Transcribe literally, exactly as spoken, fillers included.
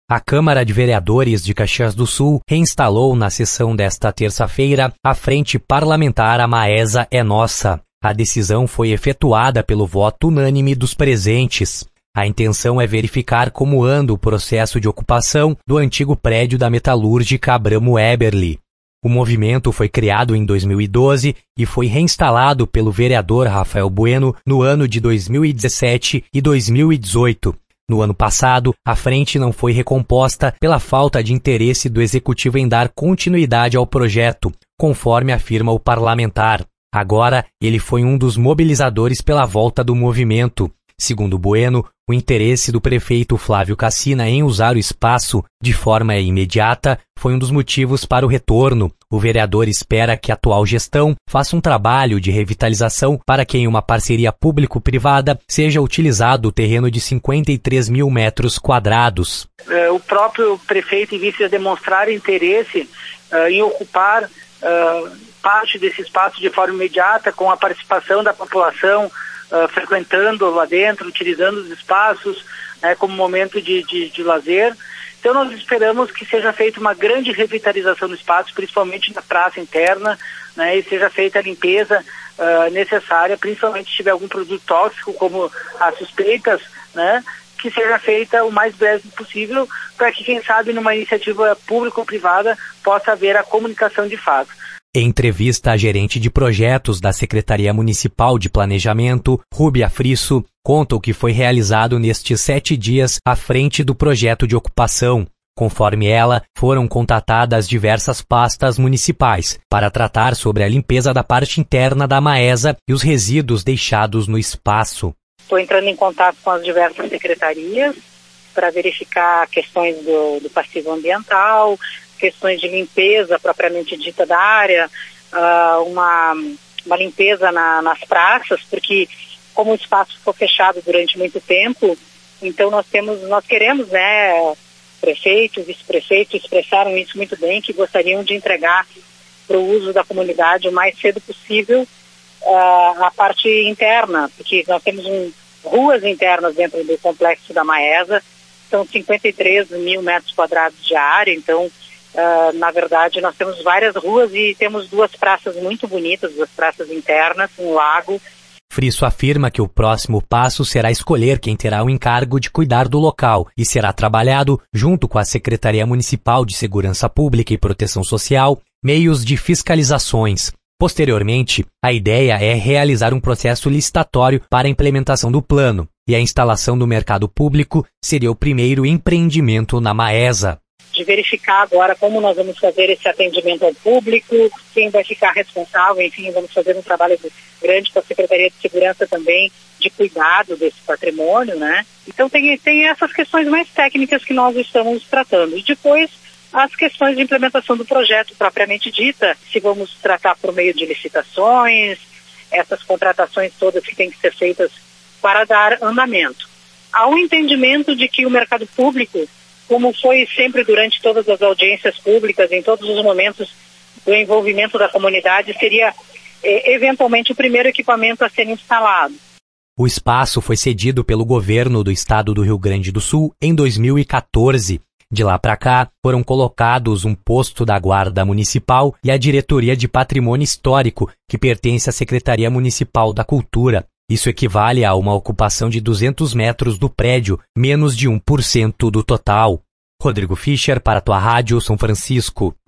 A Câmara de Vereadores de Caxias do Sul reinstalou na sessão desta terça-feira a Frente Parlamentar A Maesa é Nossa. A decisão foi efetuada pelo voto unânime dos presentes. A intenção é verificar como anda o processo de ocupação do antigo prédio da metalúrgica Abramo Eberli. O movimento foi criado em dois mil e doze e foi reinstalado pelo vereador Rafael Bueno no ano de dois mil e dezessete e dois mil e dezoito. No ano passado, a frente não foi recomposta pela falta de interesse do executivo em dar continuidade ao projeto, conforme afirma o parlamentar. Agora, ele foi um dos mobilizadores pela volta do movimento. Segundo Bueno, o interesse do prefeito Flávio Cassina em usar o espaço de forma imediata foi um dos motivos para o retorno. O vereador espera que a atual gestão faça um trabalho de revitalização para que em uma parceria público-privada seja utilizado o terreno de cinquenta e três mil metros quadrados. O próprio prefeito e vice demonstraram interesse uh, em ocupar uh, parte desse espaço de forma imediata, com a participação da população, Uh, frequentando lá dentro, utilizando os espaços, né, como momento de, de, de lazer. Então nós esperamos que seja feita uma grande revitalização do espaço, principalmente na praça interna, né, e seja feita a limpeza uh, necessária, principalmente se tiver algum produto tóxico, como as suspeitas, né, que seja feita o mais breve possível, para que, quem sabe, numa iniciativa público-privada possa haver a comunicação de fato. Em entrevista à gerente de projetos da Secretaria Municipal de Planejamento, Rúbia Frisso, conta o que foi realizado nestes sete dias à frente do projeto de ocupação. Conforme ela, foram contatadas diversas pastas municipais para tratar sobre a limpeza da parte interna da Maesa e os resíduos deixados no espaço. Estou entrando em contato com as diversas secretarias para verificar questões do, do passivo ambiental, questões de limpeza propriamente dita da área, uh, uma, uma limpeza na, nas praças, porque como o espaço ficou fechado durante muito tempo, então nós temos, nós queremos, né, prefeitos, vice-prefeitos expressaram isso muito bem, que gostariam de entregar para o uso da comunidade o mais cedo possível uh, a parte interna, porque nós temos um, ruas internas dentro do complexo da Maesa, são cinquenta e três mil metros quadrados de área, então Uh, na verdade, nós temos várias ruas e temos duas praças muito bonitas, duas praças internas, um lago. Frisso afirma que o próximo passo será escolher quem terá o encargo de cuidar do local e será trabalhado, junto com a Secretaria Municipal de Segurança Pública e Proteção Social, meios de fiscalizações. Posteriormente, a ideia é realizar um processo licitatório para a implementação do plano, e a instalação do mercado público seria o primeiro empreendimento na Maesa. De verificar agora como nós vamos fazer esse atendimento ao público, quem vai ficar responsável, enfim, vamos fazer um trabalho grande com a Secretaria de Segurança também, de cuidado desse patrimônio, né? Então tem, tem essas questões mais técnicas que nós estamos tratando. E depois as questões de implementação do projeto propriamente dita, se vamos tratar por meio de licitações, essas contratações todas que têm que ser feitas para dar andamento. Há um entendimento de que o mercado público, como foi sempre durante todas as audiências públicas, em todos os momentos do envolvimento da comunidade, seria eh, eventualmente o primeiro equipamento a ser instalado. O espaço foi cedido pelo governo do estado do Rio Grande do Sul em dois mil e quatorze. De lá para cá, foram colocados um posto da Guarda Municipal e a Diretoria de Patrimônio Histórico, que pertence à Secretaria Municipal da Cultura. Isso equivale a uma ocupação de duzentos metros do prédio, menos de um por cento do total. Rodrigo Fischer para a tua Rádio São Francisco.